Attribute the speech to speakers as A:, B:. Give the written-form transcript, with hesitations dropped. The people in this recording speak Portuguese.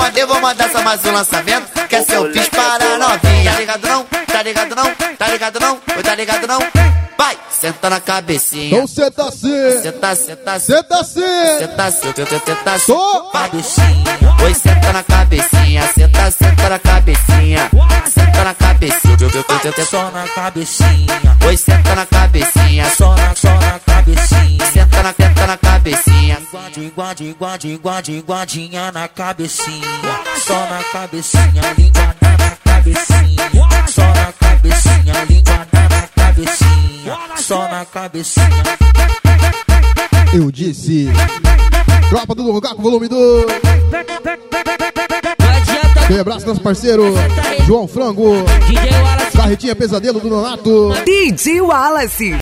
A: Eu vou mandar só mais um lançamento, que é seu fiz para novinha. Tá ligado não? Tá ligado não? Tá ligado não? Oi, tá ligado não? Vai, senta na cabecinha.
B: Então senta assim.
A: Senta, senta,
B: Senta assim.
A: senta assim, senta assim. Cabecinha. Oi, senta na cabecinha. Senta, senta na cabecinha. Senta na cabecinha. Só na cabecinha. Oi, senta na cabecinha. Só na cabecinha. Senta na cabecinha. Guardinha na cabecinha. Só na cabecinha. Língua na cabecinha. Só na cabecinha. Língua na cabecinha. Só na cabecinha.
B: Eu disse. Tropa do Lugaco, volume 2. Aquele abraço nosso parceiro João Frango. Carretinha Pesadelo do Nonato.
C: DJ Wallace.